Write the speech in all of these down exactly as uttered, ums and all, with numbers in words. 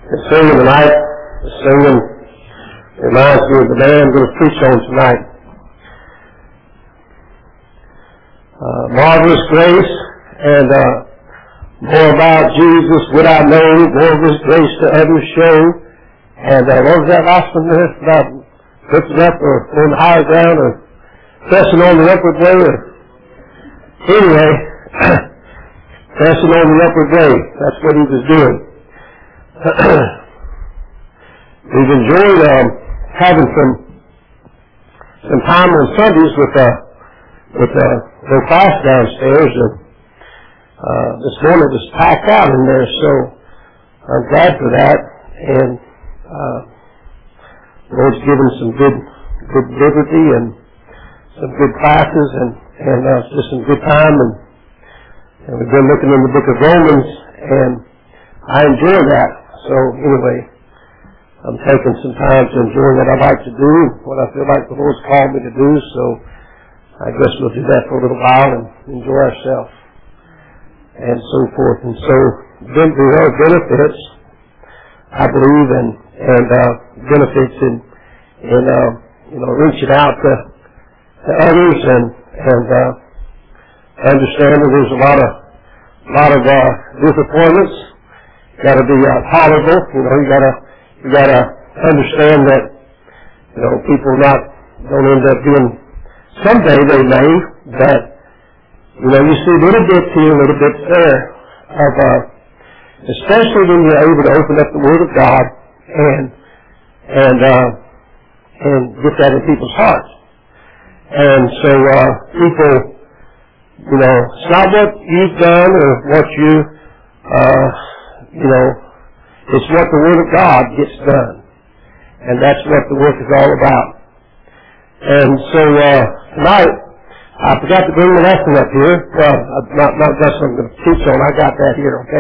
The singing tonight, the singing reminds me of the man I'm going to preach on tonight. Uh, marvelous grace, and uh, more about Jesus would I know, more of His grace to others show. And uh, what was that last one there? About lifting up or on the higher ground or pressing on the upward way? Or anyway, pressing on the upward way. That's what He was doing. We've enjoyed um, having some some time on Sundays with uh, with uh, the class downstairs, and uh, this morning it was packed out in there, so I'm glad for that. And uh, the Lord's given some good good liberty and some good classes, and and uh, just some good time. And, and we've been looking in the book of Romans, and I enjoy that. So anyway, I'm taking some time to enjoy what I like to do, what I feel like the Lord's called me to do. So I guess we'll do that for a little while and enjoy ourselves and so forth. And so then there are benefits, I believe, and and uh, benefits in in uh, you know reaching out to, to others and and uh, understanding there's a lot of a lot of uh, disappointments. Got to be uh, tolerable. You know, you got to you got to understand that you know people not don't end up doing. Someday they may, but you know you see a little bit here, a little bit there of, uh, especially when you're able to open up the Word of God and and uh, and get that in people's hearts. And so uh, people, you know, it's not what you've done or what you, uh, you know, it's what the Word of God gets done, and that's what the work is all about. And so uh, tonight, I forgot to bring the lesson up here. Well, not not just something to teach on. I got that here, okay?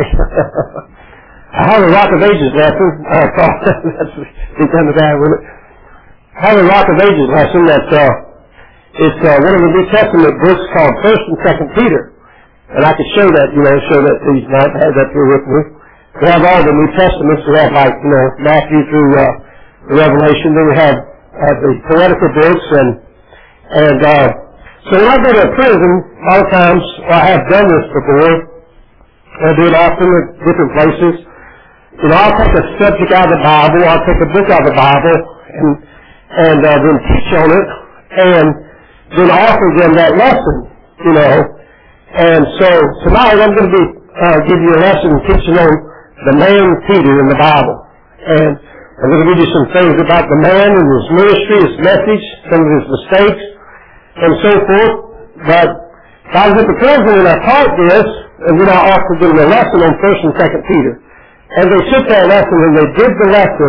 I have a Rock of Ages lesson. I thought that's become that, wouldn't it? I have a Rock of Ages lesson that's uh, it's uh, one of the New Testament books called First and Second Peter, and I could show that, you know, show that to you tonight. I have that here with me. We have all the New Testaments. We have like you know Matthew through uh, Revelation. Then we have Uh, the poetical books, and and uh, so when I go to a prison, a lot of times, well, I have done this before, I do it often at different places, you know, I'll take a subject out of the Bible, I'll take a book out of the Bible, and and uh, then teach on it, and then offer them that lesson, you know, and so tonight I'm going to be uh, give you a lesson teaching on the man Peter in the Bible, and I'm going to give you some things about the man and his ministry, his message, some of his mistakes, and so forth. But I was at the prison and I taught this, and then I offered them a lesson on First and Second Peter. And they took that lesson and they did the lesson.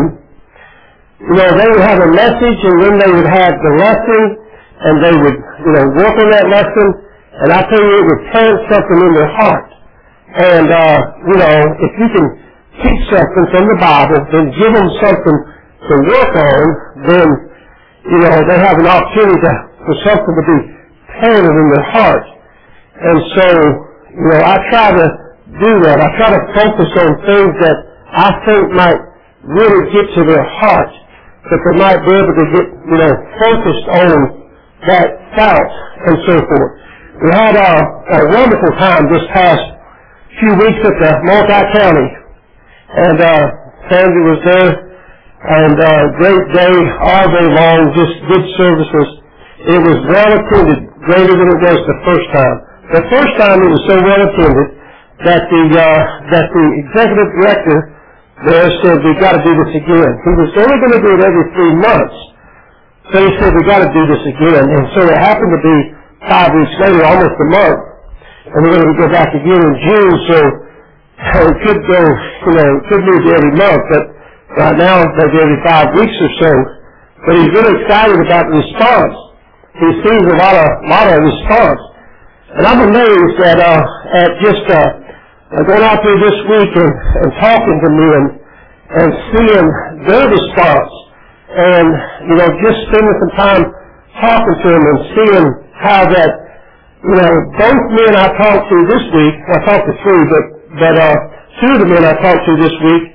You know, they would have a message, and then they would have the lesson, and they would, you know, work on that lesson. And I tell you, it would plant something in their heart. And uh, you know, if you can teach something from the Bible, then give them something to work on, then, you know, they have an opportunity to, for something to be planted in their heart. And so, you know, I try to do that. I try to focus on things that I think might really get to their heart, that they might be able to get, you know, focused on that thought and so forth. We had a, a wonderful time this past few weeks at the Multi-County. And uh, Sandy was there, and uh, great day, all day long, just good services. It was well attended, greater than it was the first time. The first time it was so well attended that the uh, that the executive director there said, we've got to do this again. He was only going to do it every three months. So he said, we've got to do this again. And so it happened to be five weeks later, almost a month. And we're going to go back again in June, so it could go, you know, it could move to every month, but right now maybe every five weeks or so. But he's really excited about the response. He sees a lot of, lot of response. And I'm amazed that, uh, at just, uh, going out there this week and, and talking to men and seeing their response. And, you know, just spending some time talking to them and seeing how that, you know, both men I talked to this week, I talked to three, but, but, uh, two of the men I talked to this week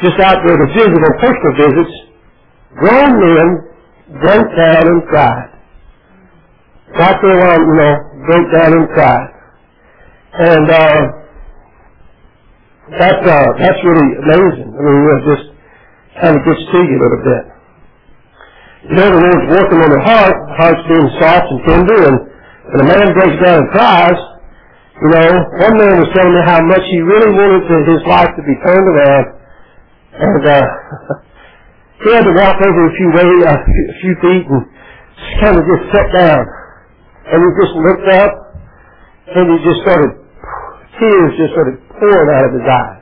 just out there to visit on personal visits, grown men broke down and cried. Got there while, you know, broke down and cried. And uh, that, uh, that's really amazing. I mean, it just kind of gets to you a little bit. You know, the Lord's working on their heart, the heart's being soft and tender, and when a man breaks down and cries, you know, one man was telling me how much he really wanted to, his life to be turned around, and uh, he had to walk over a few way, uh, a few feet, and just kind of just sat down, and he just looked up, and he just started, tears just started pouring out of his eyes.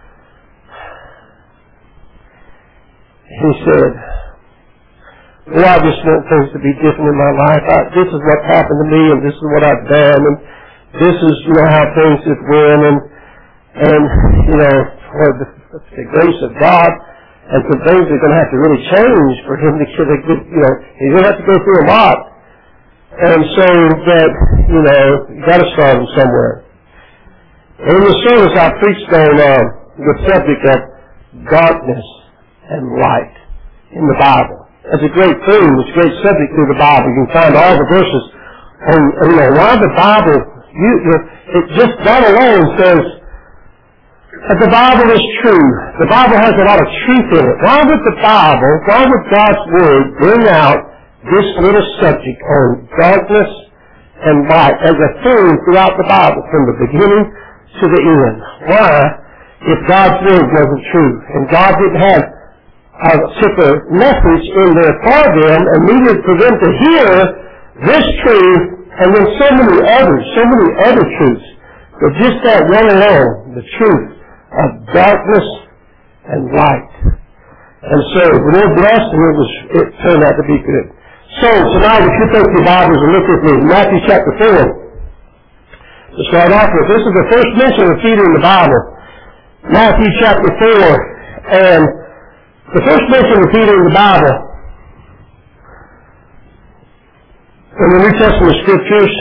He said, "Well, I just want things to be different in my life. I, this is what happened to me, and this is what I've done, and this is, you know, how things have been, and, and, you know, for the, the grace of God, and some things are going to have to really change for him to get a good, you know, he's going to have to go through a lot. And so that, you know, you've got to start him somewhere." And in the service, I preached on uh, the subject of darkness and light in the Bible. It's a great theme. It's a great subject through the Bible. You can find all the verses on, you know, why the Bible, you, you, it just, that alone says that the Bible is true. The Bible has a lot of truth in it. Why would the Bible, why would God's Word bring out this little subject on darkness and light as a theme throughout the Bible from the beginning to the end? Why, if God's Word wasn't true and God didn't have a particular message in there for them and needed for them to hear this truth and then so many others, so many other truths, but just that one alone, the truth of darkness and light. And so the Lord blessed, and it was, it turned out to be good. So tonight, if you take your Bibles and look with me, Matthew chapter four, to start off with, this is the first mention of Peter in the Bible. Matthew chapter four, and the first mention of Peter in the Bible, in the New Testament Scriptures,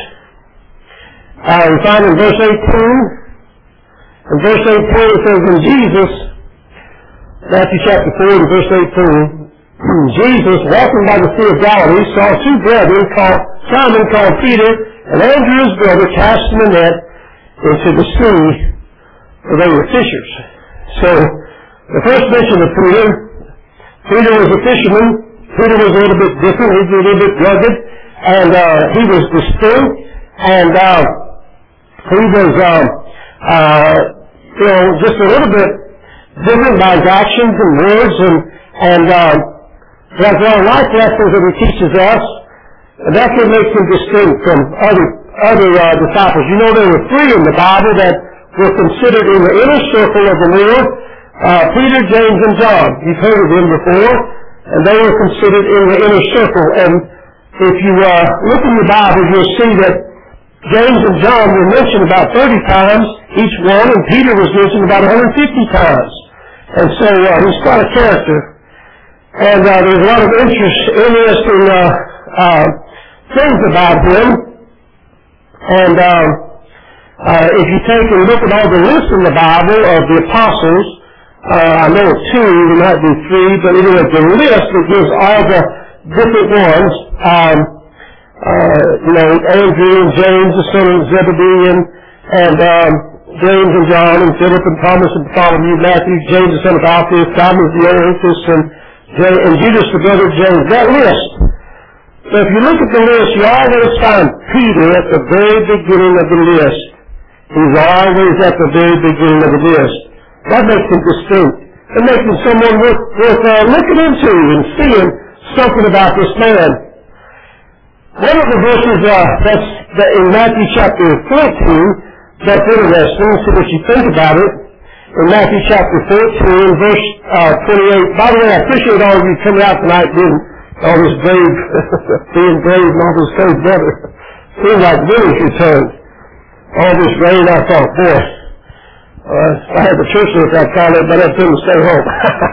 uh, we find in verse eighteen, in verse eighteen it says, "In Jesus," Matthew chapter four and verse eighteen, "Jesus, walking by the Sea of Galilee, saw two brethren called Simon called Peter, and Andrew his brother, casting a net into the sea, for they were fishers." So, the first mention of Peter, Peter was a fisherman. Peter was a little bit different. He was a little bit rugged, and uh, he was distinct, and uh, he was, uh, uh, you know, just a little bit different by his actions and words, and and uh, there's a lot of life lessons that he teaches us, and that's what makes him distinct from other other uh, disciples. You know, there were three in the Bible that were considered in the inner circle of the Lord. Uh, Peter, James, and John. You've heard of them before, and they were considered in the inner circle. And if you uh, look in your Bible, you'll see that James and John were mentioned about thirty times each one, and Peter was mentioned about one hundred fifty times. And so uh, he's quite a character. And uh, there's a lot of interest, interesting uh, uh, things about him. And um, uh, if you take and look at all the lists in the Bible of the apostles, Uh, I know two, there might be three, but it is the list that gives all the different ones. Um, uh, you know, Andrew and James, the son of Zebedee, and, and um, James and John, and Philip and Thomas and Bartholomew, Matthew, James the son of Alphaeus, Thomas the Areopagus, and, and Judas the brother of James. That list. So if you look at the list, you always find Peter at the very beginning of the list. He's always at the very beginning of the list. That makes him distinct. It makes him someone worth, worth uh, looking into and seeing something about this man. One of the verses uh, that's that in Matthew chapter fourteen that's interesting, so that you think about it. In Matthew chapter fourteen, verse uh, twenty-eight. By the way, I appreciate all of you coming out tonight being all this brave, being brave and all this cold weather. Seems like winter's returned. All this rain, I thought, boy. Uh, if I had the church with that call it, but I'd tell them to stay home.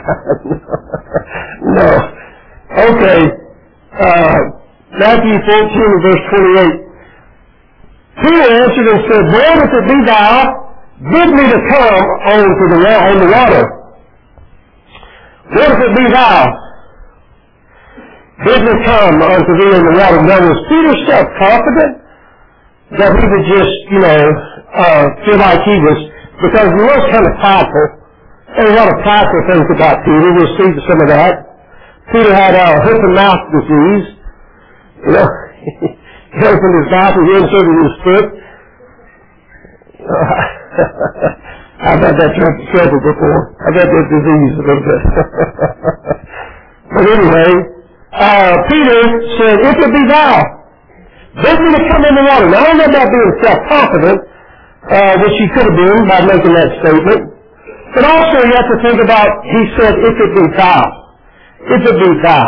No. Okay. Uh, Matthew fourteen, verse twenty-eight. Peter answered and said, "Lord, if it be thou, bid me to come on to the on the water." What if it be thou? Bid me come unto thee in the water. Now was Peter self-confident that he would just, you know, uh, feel like he was, because he was kind of prideful. There's a lot of prideful things about Peter. We'll see some of that. Peter had uh, hoof and mouth disease. You know, he opened his mouth and he inserted his foot. I've had that trouble before. I've had that disease a little bit. But anyway, uh, Peter said, if it be thou, bid me to come in the water. Now, I don't know about being self-confident, uh, which he could have been by making that statement. But also you have to think about, he said, if it be thou. If it be thou.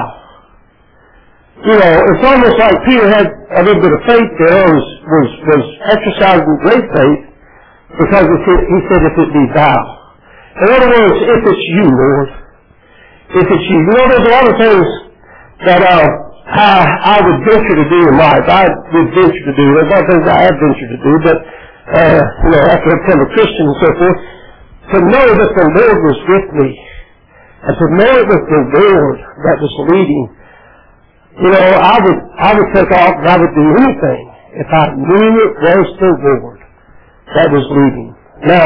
You know, it's almost like Peter had a little bit of faith there, was, was, was exercising great faith, because he said, if it be thou. In other words, if it's you, Lord. If it's you. You know, there's a lot of things that uh, I, I would venture to do in life. I would venture to do. There's a lot of things I have ventured to do, but, uh, you know, after I became a Christian and so forth, to know that the Lord was with me, and to know it was the Lord that was leading, you know, I would, I would take off and I would do anything if I knew it was the Lord that was leading. Now,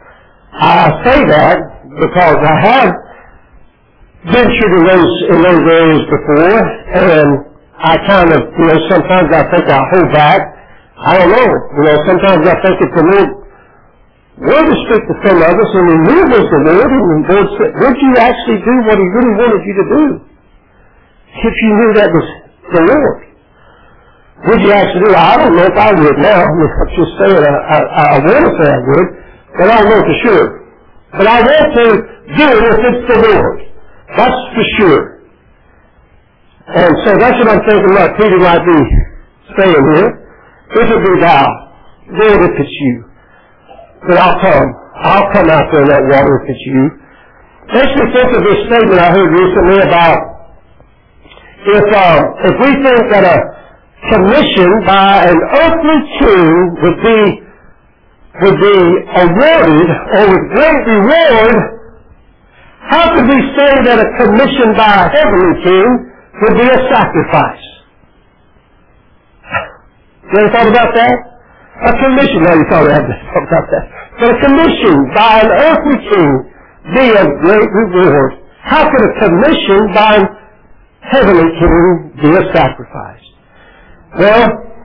I say that because I have ventured in those, in those areas before, and I kind of, you know, sometimes I think I hold back. I don't know. You know, sometimes I think if the Lord were to speak to some of us, and we knew it was the Lord, and the Lord said, would you actually do what He really wanted you to do? If you knew that was the Lord. Would you actually do it? I don't know if I would now. I'm just saying I, I, I want to say I would, but I don't know for sure. But I want to do it if it's the Lord. That's for sure. And so that's what I'm thinking about Peter might be saying here. If it be thou, Lord, if it's you, then I'll come. I'll come out there in that water if it's you. Makes me think of this statement I heard recently about if, uh, if we think that a commission by an earthly king would be would be awarded or with great reward, how could we say that a commission by a heavenly king would be a sacrifice? You ever thought about that? A commission, no, you probably haven't thought about that. But a commission by an earthly king be of great reward. How could a commission by a heavenly king be a sacrifice? Well,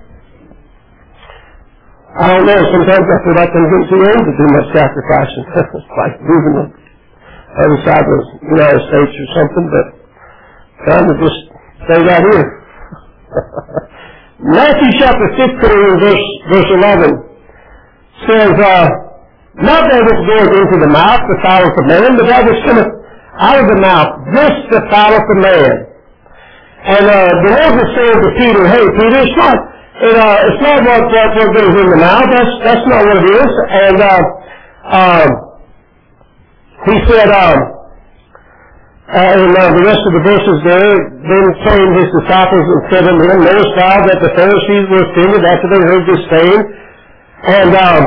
I don't know. Sometimes I feel like I'm getting too old to do much sacrificing. It's like moving the other side of the United States or something, but time to just stay right here. Matthew chapter fifteen, verse, verse eleven says, uh, not that which goes into the mouth defileth a man, but that which cometh out of the mouth, this defileth a man. And uh, the Lord was saying to Peter, hey, Peter, it's not, it, uh, it's not what, what, what goes in the mouth. That's, that's not what it is. And uh, uh, he said, um, uh, in uh, the rest of the verses there, then came his disciples and said unto him, knowest thou that the Pharisees were offended after they heard this saying? And um,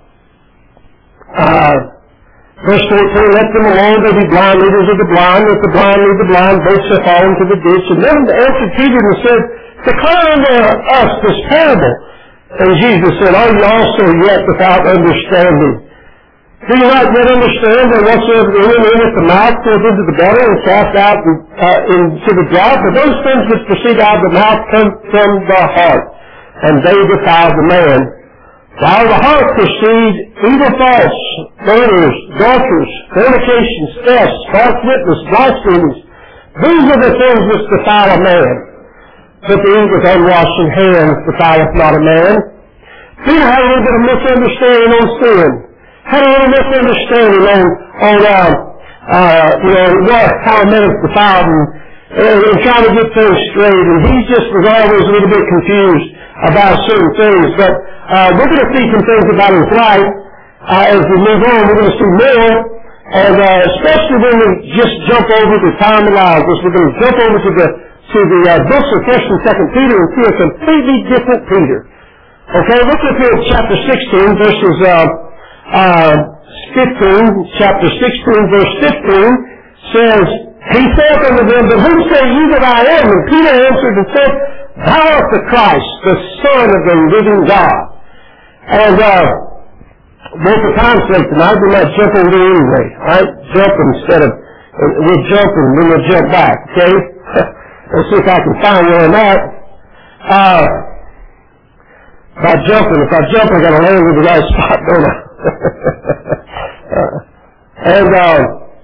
uh, verse fourteen, let them alone, they be blind leaders of the blind. Let the blind lead the blind, both shall fall into the ditch. And then answered Peter and said, declare unto us this parable. And Jesus said, are you also yet without understanding? Do you not yet understand that whatsoever entereth in at the mouth goes into the belly and cast out uh, into the jaws? For those things which proceed out of the mouth come from the heart, and they defile the man. While the heart proceed evil thoughts, murders, adulteries, fornications, thefts, false witness, blasphemies. These are the things which defile a man. But the eat with unwashing hands defileth not a man. Peter had a little bit of misunderstanding on sin. Had a little misunderstanding on, on uh, uh, you know, what, how a man is defiled and, and, and trying to get things straight. And he just was always a little bit confused about certain things. But uh, we're going to see some things about his life uh, as we move on. We're going to see more. And uh, especially when we just jump over to time allows us, we're going to jump over to the to the uh, books of First and Second Peter and see a completely different Peter. Okay, look up here at chapter sixteen, verses uh, uh, fifteen. Chapter sixteen, verse fifteen says, He saith unto them, But whom say ye that I am? And Peter answered and said, Thou art the Christ, the Son of the living God. And uh, both the times sake tonight, we might jump over there anyway. Alright? Jump instead of, we'll jump and then we'll jump back, okay? Let's see if I can find where I'm at. Uh, by jumping, if I jump, I gotta land in the right spot, don't I? uh, and, uh,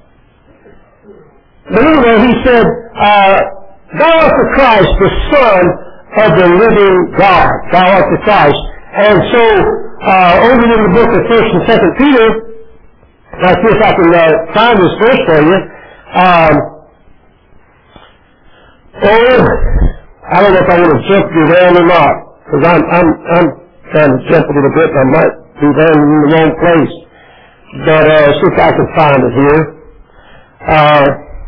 but anyway, he said, uh, Thou art the Christ, the Son of the living God. Thou art the Christ. And so, uh, over in the book of First and Second Peter, let's see if I can uh, find this verse for you. Um, oh, I don't know if I want to jump you around or not, because I'm, I'm, I'm trying to jump a little bit, and I might be landing in the wrong place. But, uh, see if I can find it here. Uh,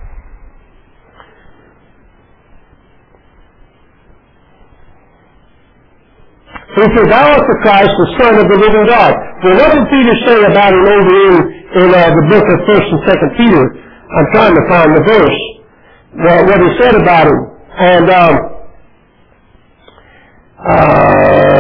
He said, Thou art the Christ, the Son of the living God. Well, what did Peter say about him over in, in uh, the book of First and Second Peter? I'm trying to find the verse. Well, what he said about him. And, um, uh,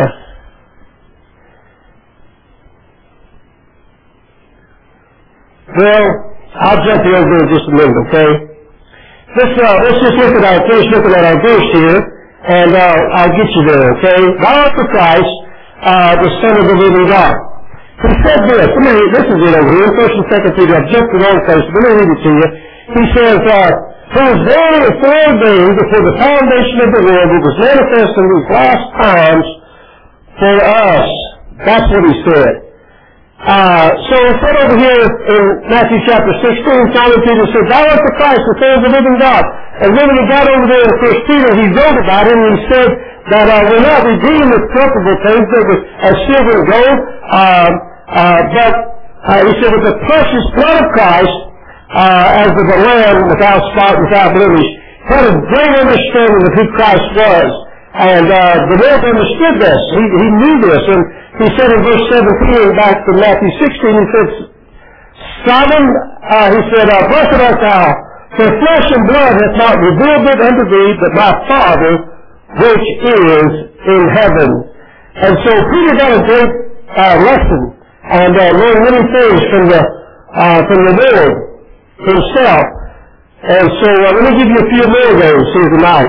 well, I'll jump you over in just a minute, okay? Let's, uh, let's just look at our, finish looking at our verse here. And uh, I'll get you there, okay? Thou art the Christ, uh, the Son of the living God. He said this. Let me read, this is it over here, First and Second Peter. I've jumped the wrong place, but let me read it to you. He says, uh, Who was there foreordained before the foundation of the world, who was manifest in these last times for us. That's what he said. Uh, so he said over here in Matthew chapter sixteen, Simon Peter said, Thou art the Christ, the Son of the living God. And when he got over there in First Peter, he wrote about it, and he said that uh, we're not redeemed with corruptible things, but with as silver and gold, uh, uh, but uh, he said with the precious blood of Christ, uh, as of the Lamb without spot, without blemish. He had a great understanding of who Christ was. And uh, the Lord understood this. He, he knew this. And he said in verse seventeen, back to Matthew sixteen, he said, Simon, uh, he said, uh, Blessed art thou, for flesh and blood hath not revealed it unto thee, but my Father which is in heaven. And so Peter got a great uh, lesson and uh, learned many things from the uh, from the Lord himself. And so uh, let me give you a few more of those here tonight.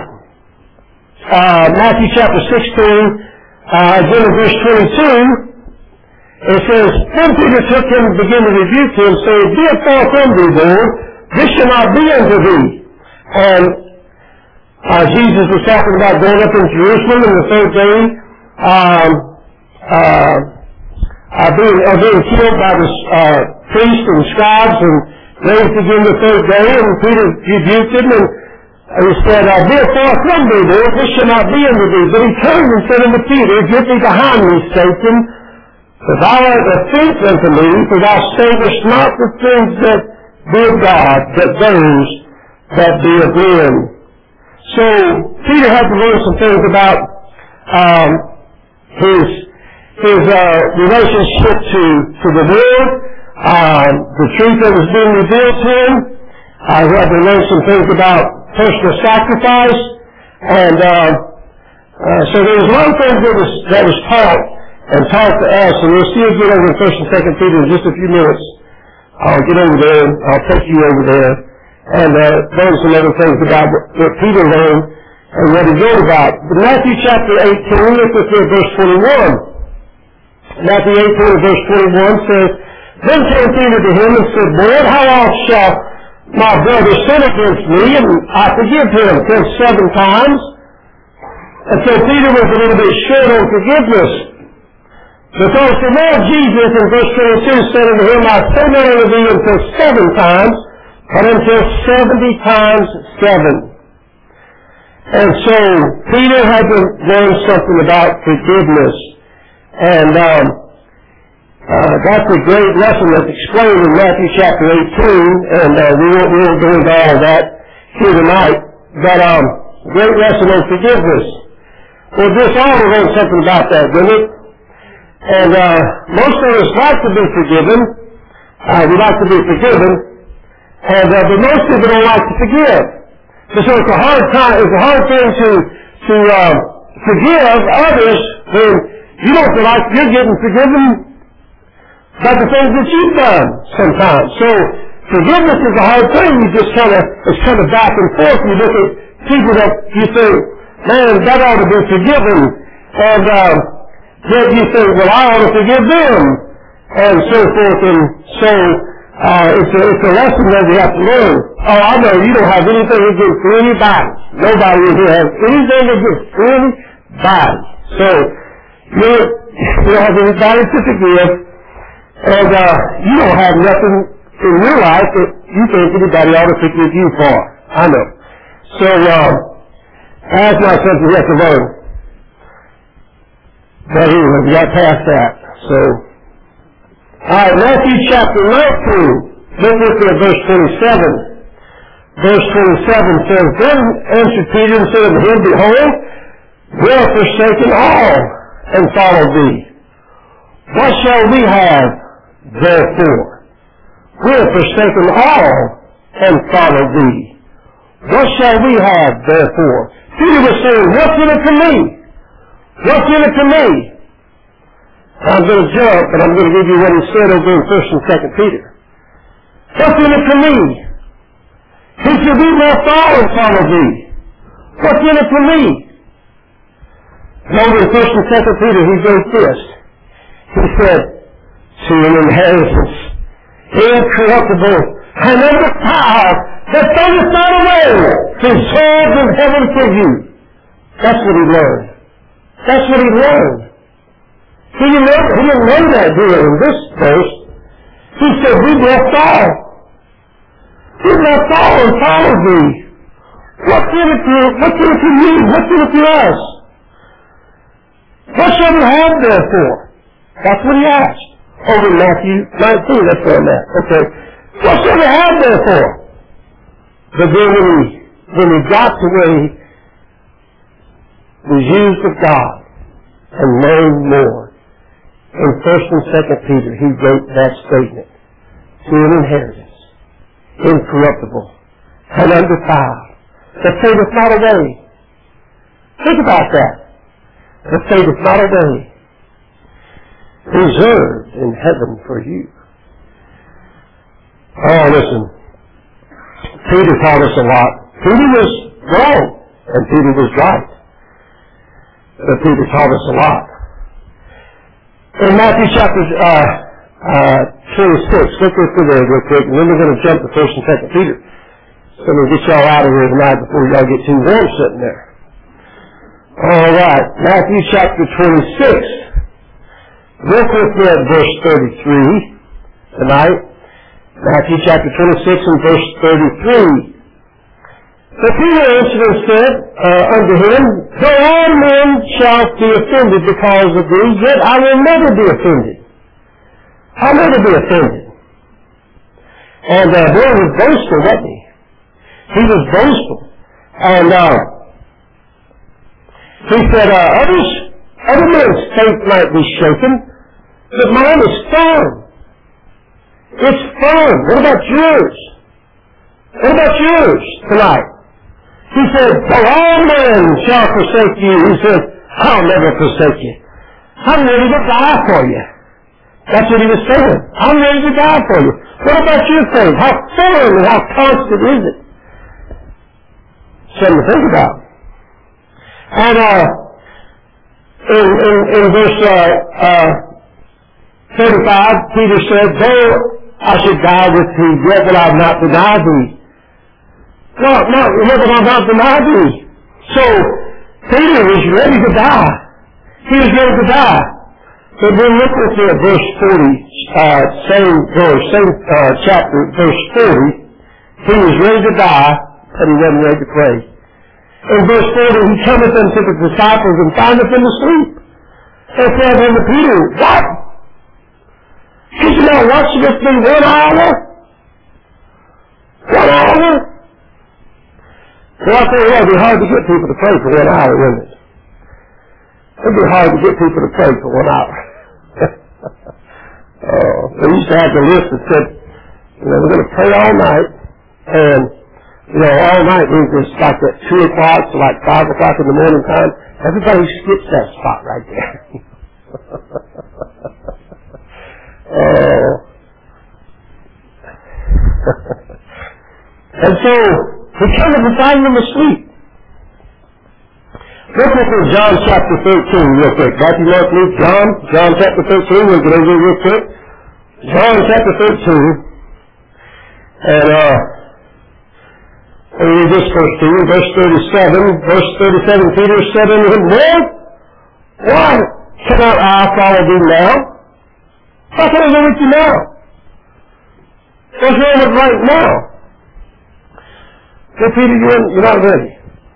Uh, Matthew chapter sixteen, uh, again in verse twenty-two, it says, Then Peter took him and began to rebuke him, saying, Be it far from thee, Lord, this shall not be unto thee. And uh, Jesus was talking about going up in Jerusalem in the third day, um, uh, uh, being, uh, being killed by the uh, priests and scribes and raised again the third day. And Peter rebuked him, and he said, uh, Be it far from thee, Lord, this shall not be unto thee. But he turned and said unto Peter, Get thee behind me, Satan, for thou art a thief unto me, for thou savest not the things that be of God, but those that be of men. So Peter had to learn some things about um, his his uh, relationship to to the Lord, um, the truth that was being revealed to him. I had to learn some things about personal sacrifice, and uh, uh, so there was a lot of things that was that was taught and taught to us, and we'll see again over in First and Second Peter in just a few minutes. I'll get over there, I'll take you over there, and uh, learn some other things about what, what Peter learned and what he wrote about. But Matthew chapter eighteen, look at verse twenty-one. Matthew eighteen, verse twenty-one says, Then came Peter to him and said, Lord, how oft shall my brother sin against me, and I forgive him? Till seven times. And so Peter was a little bit short on forgiveness. Because the Lord Jesus in verse twenty-two said unto him, I say not unto thee until seven times, but until seventy times seven. And so Peter had to learn something about forgiveness. And um, uh, that's a great lesson that's explained in Matthew chapter eighteen, and uh, we won't, we won't go into all of that here tonight. But um, great lesson on forgiveness. Well, this all to learn something about that, didn't it? And uh, most of us like to be forgiven. Uh, we like to be forgiven. And, uh, but most people don't like to forgive. So it's a hard time, it's a hard thing to, to, uh, forgive others when you don't feel like you're getting forgiven by the things that you've done sometimes. So, forgiveness is a hard thing. You just kind of, it's kind of back and forth. You look at people that you think, man, that ought to be forgiven. And, uh, then you think, well, I ought to forgive them. And so forth. And so, uh, it's a, it's a lesson that we have to learn. Oh, I know you don't have anything against anybody. Nobody in here has anything against anybody. So, you're, you don't have anybody to forgive. And, uh, you don't have nothing in your life that you think anybody ought to forgive you for. I know. So, uh, that's not something we have to learn. But anyway, we got past that. So, alright, Matthew chapter nineteen, look with me at verse twenty-seven. Verse twenty-seven says, Then answered Peter and said unto him, Behold, we have forsaken all and followed thee. What shall we have therefore? We have forsaken all and followed thee. What shall we have therefore? Peter was saying, what's in it to me? What's in it to me? I'm going to jump, but I'm going to give you what he said over in First and Second Peter. What's in it to me? He said, we left all and followed thee. What's in it to me? And over in First and Second Peter, he wrote this. He said, to an inheritance, incorruptible, and undefiled, that fadeth not away, preserved in heaven for you. That's what he learned. That's what he learned. He didn't know, he didn't know that here in this verse. He said, we left all. We left all and followed thee. What's in it to, what's in it to you? What's in it to us? What shall we have therefore? That's what he asked. Over in Matthew nineteen, that's where I'm at. Okay. What shall we have therefore? But then when he, when he got to where he was used of God and learned more, in First and Second Peter, he wrote that statement. To an inheritance, incorruptible, and undefiled, that fadeth not away. Think about that. That fadeth not away. Reserved in heaven for you. Oh, listen. Peter taught us a lot. Peter was wrong, and Peter was right. But Peter taught us a lot. In Matthew chapter uh, uh, twenty-six, look with me there real quick, and then we're going to jump to First and Second Peter. So we'll get y'all out of here tonight before y'all get too warm sitting there. All right, Matthew chapter twenty-six. Look with me at verse thirty-three tonight. Matthew chapter twenty-six and verse thirty-three. But Peter answered and said uh, unto him, Though all men shall be offended because of thee, yet I will never be offended. I'll never be offended. And uh, boy was boastful, wasn't he? He was boastful. And uh, he said, uh, others, other men's faith might be shaken, but mine is firm. It's firm. What about yours? What about yours tonight? He said, though all men shall forsake you, he said, I'll never forsake you. I'm ready to die for you. That's what he was saying. I'm ready to die for you. What about your faith? How firm and how constant is it? Something to think about. And uh, in, in, in verse uh, uh, thirty-five, Peter said, though I should die with thee, yet will I not deny thee. No, no, yet will I not deny thee. So, Peter was ready to die. He was ready to die. But then look with me at verse forty, uh, same verse, same uh, chapter, verse forty. He was ready to die, but he wasn't ready to pray. In verse forty, he cometh unto the disciples and findeth them asleep. And said unto Peter, What? Did you not watch with me one hour? One hour? Well, I tell you what, it'd be hard to get people to pray for one hour, wouldn't it? It'd be hard to get people to pray for one hour. Oh, we used to have the list that said, you know, we're going to pray all night, And, you know, all night we just like at two o'clock to like five o'clock in the morning time, everybody skips that spot right there. uh, and so, we come to find them asleep. Let's look at John chapter thirteen real quick. Matthew, Mark, Luke, John. John chapter thirteen. We'll get over real quick. John chapter thirteen. And, uh, we'll read this verse to you. Verse thirty-seven. Verse thirty-seven, Peter said unto him, Lord, why cannot I follow thee now? How can I go with you now? What's wrong with right now? So Peter, you're, you're not ready.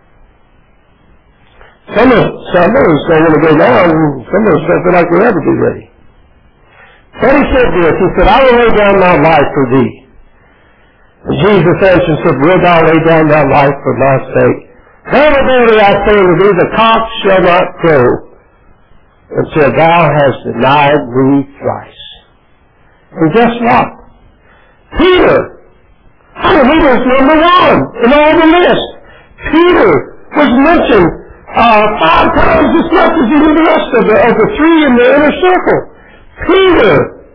Some of, some of us don't want to go now, and some of us don't feel like we'll ever be ready. But he said this, he said, I will lay down my life for thee. And Jesus answered and said, Wilt thou lay down thy life for my sake? Verily, verily, I say unto thee, the cock shall not crow until thou hast denied me thrice. And guess what? Peter, I mean, he was number one in all the list. Peter was mentioned Uh, five times as much as even the rest of the, of the three in the inner circle. Peter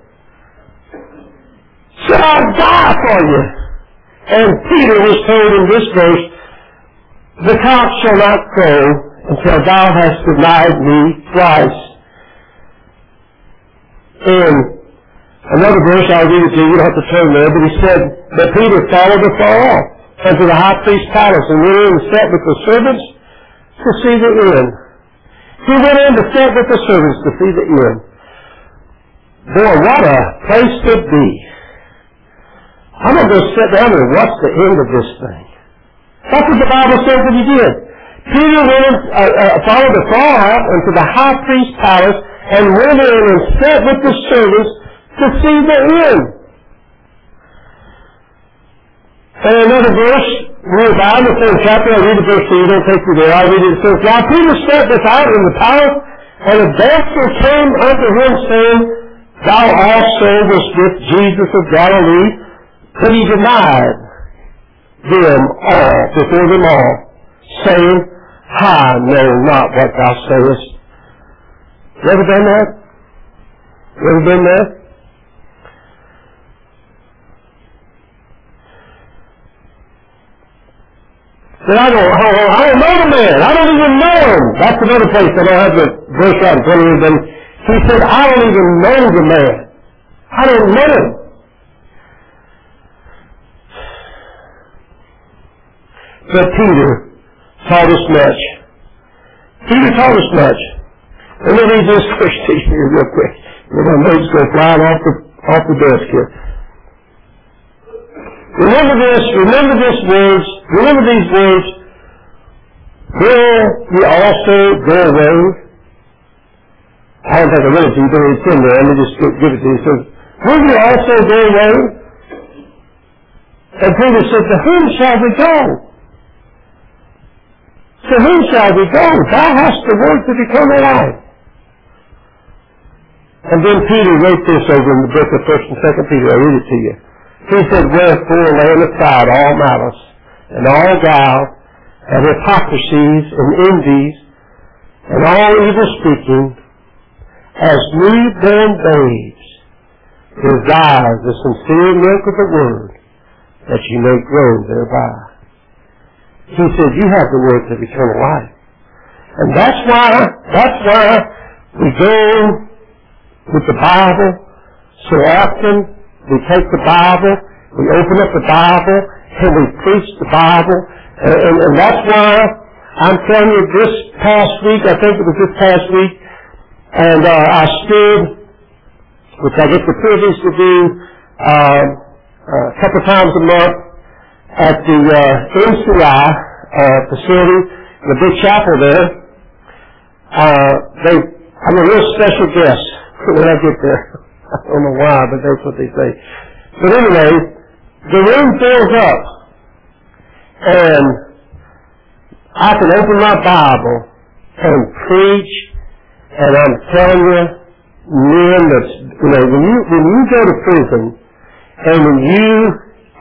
said, I'll die for you. And Peter was told in this verse, the cock shall not crow until thou hast denied me thrice. In another verse, I'll read it to you, you don't have to turn there, but he said that Peter followed afar off unto the high priest's palace and went in and sat with the servants to see the end. He went in to sit with the servants to see the end. Boy, what a place to be. I'm going to go sit down and watch the end of this thing. That's what the Bible says that he did. Peter went, uh, uh, followed the far into the high priest's palace and went in and sat with the servants to see the end. And another verse, we're about in the same chapter, I read the verse so you don't take me there, I read it, it says, Now Peter sat without in the palace, and a damsel came unto him, saying, Thou also wast with Jesus of Galilee. But he denied them all, before them all, saying, I know not what thou sayest. You ever done that? You ever done that? Said, I don't, I don't know the man. I don't even know him. That's another place that I have the verse right in front of me. But he said, I don't even know the man. I don't know him. But Peter taught us much. Peter taught us much. Let me read this verse to you real quick. My notes go flying off the, off the desk here. Remember this, remember this words, remember these words. Will ye also go away? I don't think I read it to you, but it's in there. Let me just give it to you. It says, will ye also go away? And Peter said, to whom shall we go? To whom shall we go? Thou hast the words of eternal life. And then Peter wrote this over in the book of First and Second Peter. I read it to you. He said, Wherefore laying aside all malice, and all guile, and hypocrisies, and envies, and all evil speaking, as newborn babes, desire the sincere milk of the word, that ye may grow thereby. He said, you have the words of eternal life. And that's why, that's why we go with the Bible so often. We take the Bible, we open up the Bible, and we preach the Bible. And, and, and that's why I'm telling you this past week, I think it was this past week, and uh, I stood, which I get the privilege to do uh, a couple times a month, at the uh, M C I uh, facility, in the big chapel there. Uh, they, I'm a real special guest when I get there. I don't know why, but that's what they say. But anyway, the room fills up, and I can open my Bible and preach, and I'm telling you, men, that's, you know, when you when you go to prison, and when you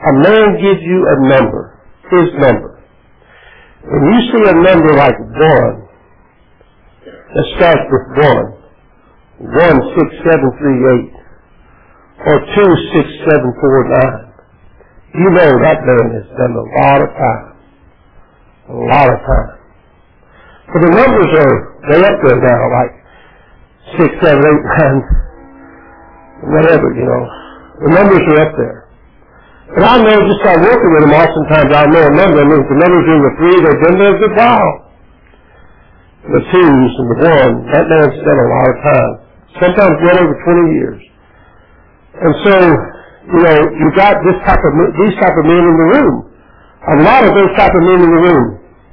a man gives you a number, his number. When you see a number like one, that starts with one, one six seven three eight, or two six seven four nine, you know that man has done a lot of time. A lot of time. So the numbers are, they're up there now, like six, seven, eight, nine, whatever, you know. The numbers are up there. But I know just by working with them, oftentimes I know a number. I mean, if the numbers are in the three, they've been there a good while. The twos and the one, that man spent a lot of time. Sometimes well over twenty years. And so, you know, you got this type of, these type of men in the room. A lot of those type of men in the room.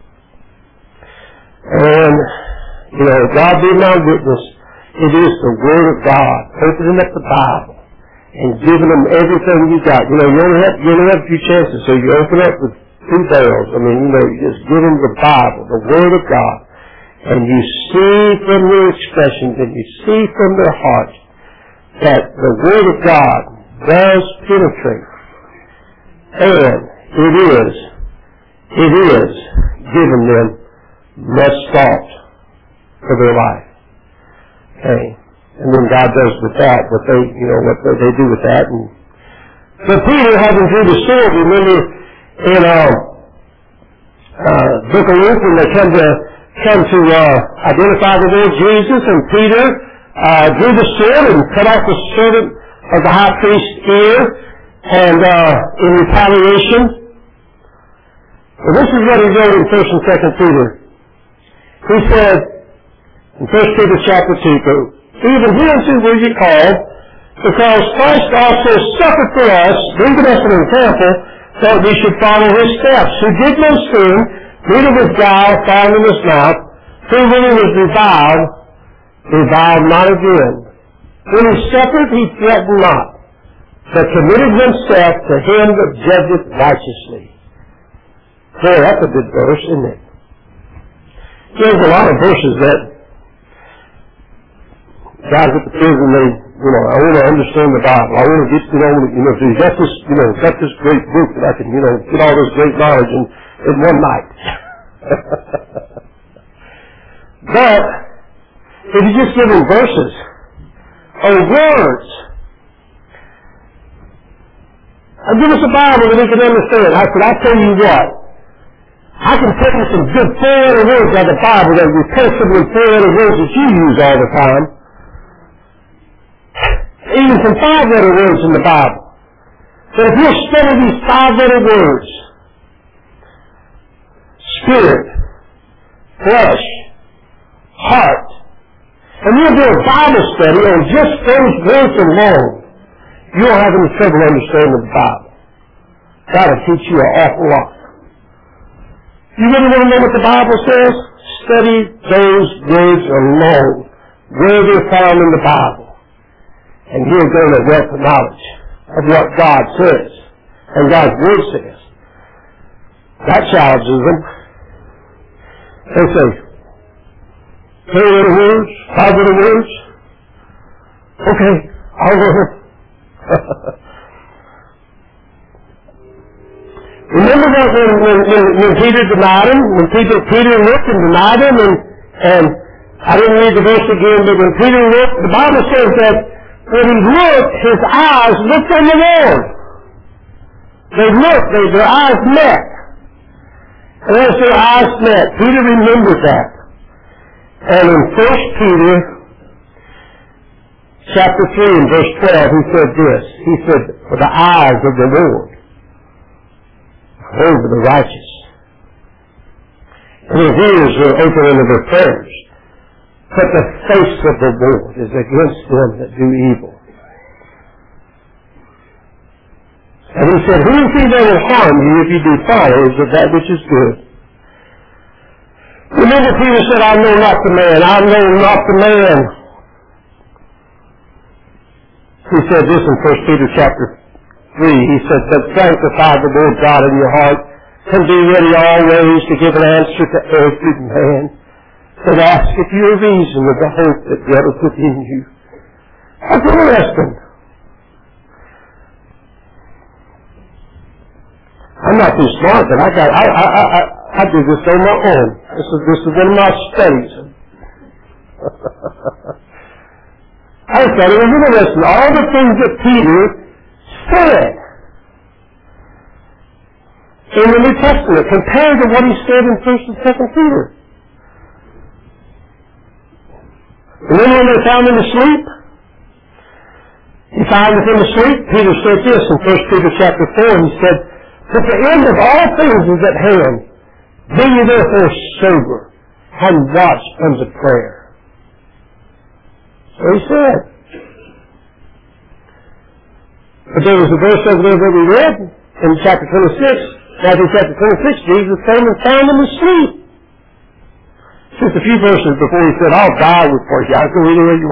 And, you know, God be my witness, it is the Word of God, opening up the Bible and giving them everything you got. You know, you only have, you only have a few chances, so you open up with two barrels. I mean, you know, you just give them the Bible, the Word of God, and you see from their expressions and you see from their hearts that the Word of God does penetrate. And it is, it is giving them much thought for their life. Okay. And then God does with that what they, you know, what they do with that. And so Peter, having drew the sword, remember in uh, uh, Book of Luke when they come to come to uh, identify the Lord Jesus, and Peter uh, drew the sword and cut off the servant of the high priest's ear, and uh, in retaliation. Well, this is what he wrote in First and Second Peter. He said in First Peter chapter two, even hereunto were ye called, because Christ also suffered for us, leaving us an example, that we should follow his steps, who did no sin, neither was guile found in his mouth, who when he was reviled, reviled not again. When he suffered, he threatened not, but committed himself to him that judgeth righteously. Boy, that's a good verse, isn't it? There's a lot of verses that guys at the prison, they, you know, I want to understand the Bible. I want to get, you know, you know, so you got this, you know, got this great book that I can, you know, get all this great knowledge in, in one night. But, if you just give them verses, or words, and give us a Bible that we can understand. I said, I tell you what, I can tell you some good four-letter words out of the Bible that replace some of the four-letter words that you use all the time. Even some five-letter words in the Bible. But if you'll study these five-letter words, spirit, flesh, heart, and you'll do a Bible study on just those words alone, you won't have any trouble understanding the Bible. That'll teach you an awful lot. You really want to know what the Bible says? Study those words alone, where they're found in the Bible. And you're going to get the knowledge of what God says and God's Word says. That challenges them. They say, three little words, five little words. Okay, I'll learn. Remember that when, when, when, when Peter denied him, when Peter, Peter looked and denied him, and, and I didn't read the verse again, but when Peter looked, the Bible says that when he looked, his eyes looked on the Lord. They looked, they, their eyes met. And as their eyes met, Peter remembered that. And in First Peter chapter three and verse twelve, he said this. He said, for the eyes of the Lord over the righteous, and his ears are open unto their prayers, but the face of the Lord is against them that do evil. And he said, who is he that will harm you if you do followers of that which is good? Remember Peter said, I know not the man, I know not the man. He said this in First Peter chapter three. He said, but sanctify the Lord God in your heart, and be ready always to give an answer to every man that asketh you a reason of the hope that dwelleth within you. That's interesting. I'm not too smart, but I got, I, I, I, I, I do this on my own. This is, this is one of my studies. I thought it was interesting. All the things that Peter said in the New Testament compared to what he said in First and Second Peter. And then when they found him asleep, he found him asleep. Peter said this in First Peter chapter four. He said, "But the end of all things is at hand. Be ye therefore sober, and watch unto prayer." So he said. But there was a verse over there that we read in chapter twenty-six. Matthew chapter twenty-six, Jesus came and found him asleep. Just a few verses before he said, "I'll die with for you." I can read it.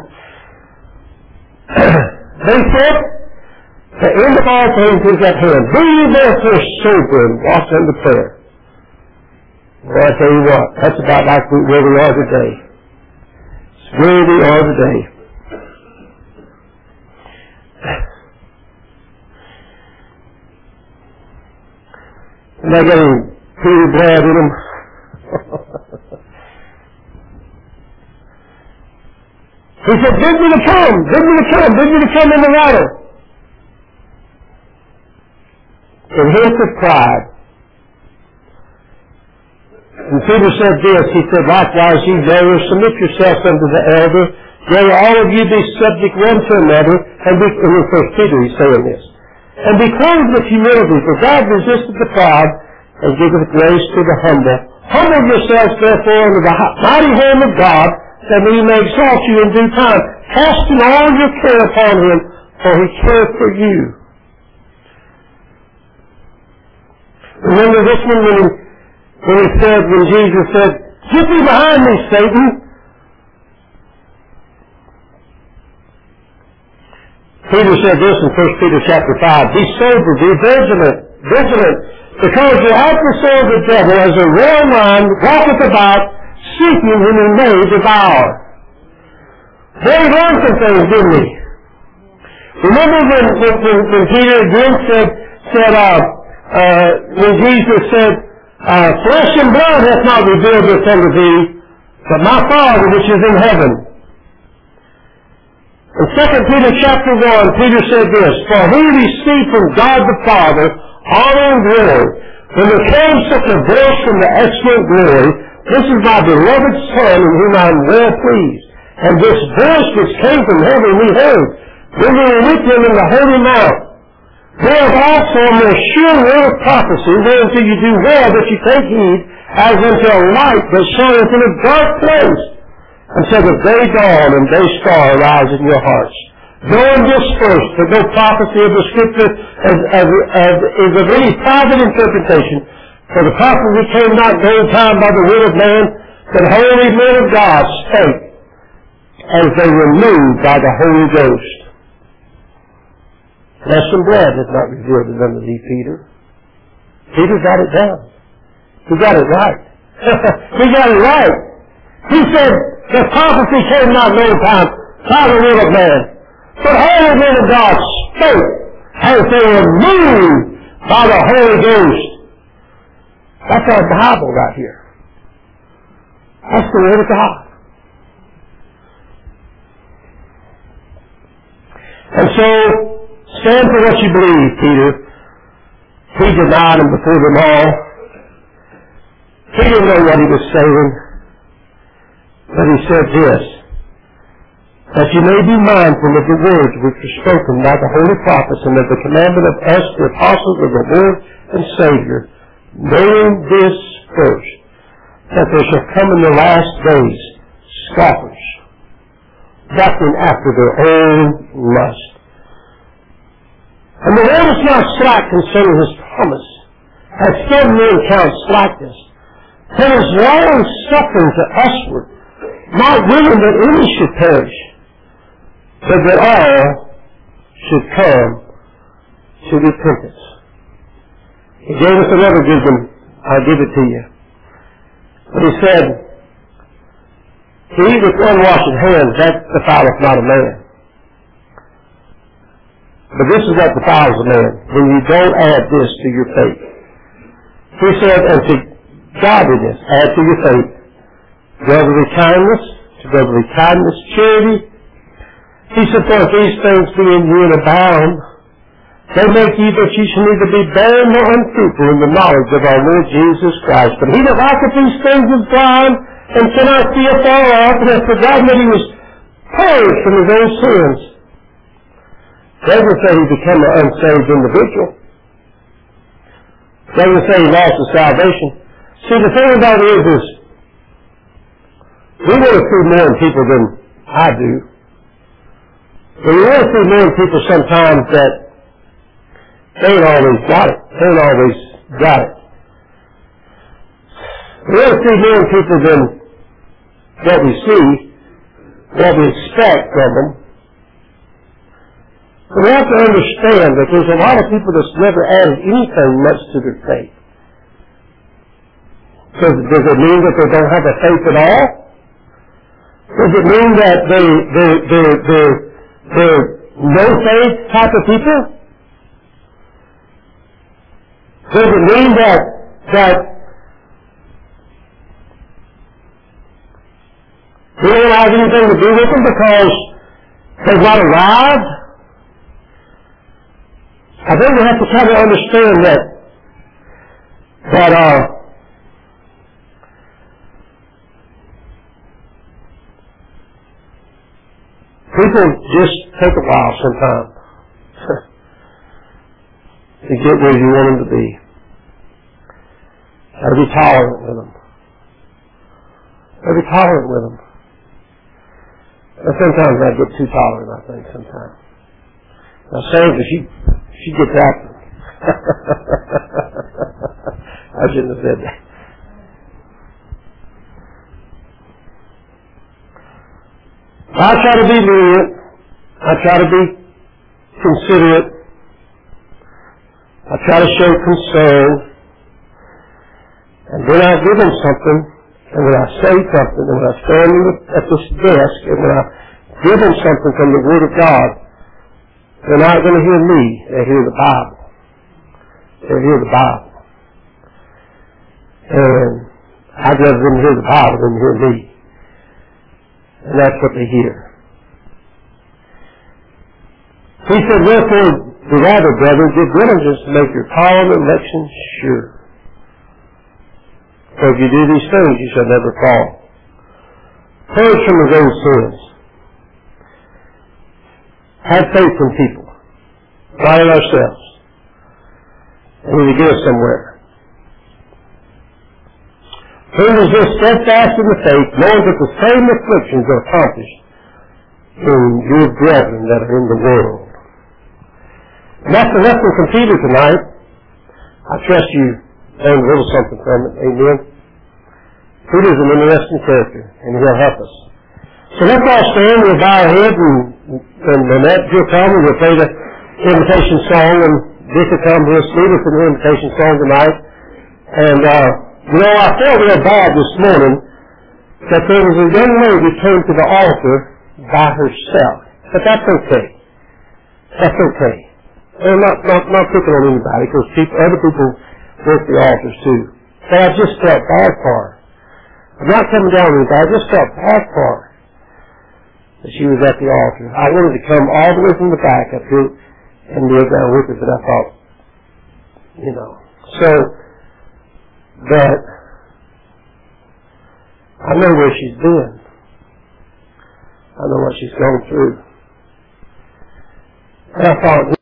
They said, "The end of all things is at hand. Be ye therefore sober and watch unto prayer." Well, I tell you what, that's about like where we are today. It's where we are today. Am I getting pretty bad in them? He said, "Bid me to come, bid me to come, bid me to come in the water." In hints of pride. And Peter said this, he said, "Likewise ye therefore submit yourselves unto the elder, yea, all of you be subject one to another," and be, and in First Peter he's saying this, "and be clothed with humility, for God resisteth the proud, and giveth grace to the humble. Humble yourselves therefore under the mighty hand of God, that he may exalt you in due time, casting all your care upon him, for he careth for you." Remember this one when he, when he said, when Jesus said, "Get thee behind me, Satan." Peter said this in First Peter chapter five, "Be sober, be vigilant, vigilant, because your adversary the devil, as a roaring lion, walketh about, seeking whom he may devour." They learned some things, didn't we? Remember when, when, when Peter again said, said uh, uh, when Jesus said, uh, "Flesh and blood hath not revealed this unto thee, but my Father which is in heaven." In Second Peter chapter one, Peter said this, "For who received from God the Father honor and glory, when there came such a voice from the excellent glory, This is my beloved Son in whom I am well pleased. And this voice which came from heaven we heard, when we were with him in the Holy Mount. There is also a more sure word of prophecy, whereunto you do well that you take heed, as unto a light that shineth in a dark place, until the day dawn and day star arise in your hearts. Knowing this first, that no prophecy of the Scripture as, as, as, is of any private interpretation, for the prophecy came not in any time by the word of man, but holy men of God spake, as they were moved by the Holy Ghost. Flesh and blood has not revealed it unto thee, Peter. Peter got it down. He got it right. He got it right. He said, the prophecy came not in any time by the word of man, but holy men of God spoke, as they were moved by the Holy Ghost. That's our Bible right here. That's the Word of God. And so, stand for what you believe, Peter. He denied him before them all. He didn't know what he was saying. But he said this, that you may be mindful of the words which were spoken by the holy prophets, and of the commandment of us, the apostles of the Lord and Savior, knowing this first, that there shall come in the last days scoffers, walking after their own lust. And the Lord is not slack concerning his promise, as some men count slackness, but is long suffering to usward, not willing that any should perish, but that all should come to repentance. He gave us another wisdom. I'll give it to you. But he said, "He with unwashed hands, that defileth not a man. But this is what defiles a man, when you don't add this to your faith. He said, and to godliness, add to your faith, brotherly kindness, to brotherly kindness, charity. He said, for if these things be in you and abound, they make you that you should neither be barren nor unfruitful in the knowledge of our Lord Jesus Christ. But he that liketh these things is blind, and cannot see afar off, and has forgotten that he was purged from his own sins. Doesn't say he became an unsaved individual. Doesn't say he lost his salvation. See, the thing about it is, is we want to see more in people than I do. But we want to see more in people sometimes that they ain't always got it. They ain't always got it. We want to see more in people than what we see, what we expect from them. But we have to understand that there's a lot of people that's never added anything much to their faith. Does, does it mean that they don't have a faith at all? Does it mean that they, they, they, they, they're no faith type of people? Does it mean that, that we don't have anything to do with them because they've not arrived? I think we have to try to understand that, that, uh, people just take a while sometimes to get where you want them to be. Got to be tolerant with them. Got to be tolerant with them. And sometimes I get too tolerant, I think, sometimes. Now, Sandra, she, she gets after me. I shouldn't have said that. I try to be lenient. I try to be considerate. I try to show concern. And when I give them something, and when I say something, and when I stand at this desk, and when I give them something from the Word of God, they're not going to hear me. They hear the Bible. They hear the Bible. And I'd rather them hear the Bible than hear me. And that's what they hear. He said, wherefore, the rather, brethren, give diligence to make your call and election sure. For if you do these things, you shall never fall. Purge from his own sins. Have faith in people. Not in ourselves. And we get us somewhere. Who is this steadfast in the faith, knowing that the same afflictions are accomplished in your brethren that are in the world. And that's the lesson from Peter tonight. I trust you learned a little something from it. Amen. Peter's an interesting character, and he'll help us. So let's all stand, we'll bow our head, and, and Annette, you'll come, and we'll play the invitation song, and Dick will come, he'll lead us in the invitation song tonight. And, uh, you know, I felt real bad this morning that there was a young lady who came to the altar by herself. But that's okay. That's okay. And I'm not, not, not picking on anybody, because people, other people work the altars too. But I just felt bad for her. I'm not coming down with anybody, I just felt bad for her that she was at the altar. I wanted to come all the way from the back up here and kneel down with her, but I thought, you know. So, but I know where she's been. I know what she's gone through. And I thought,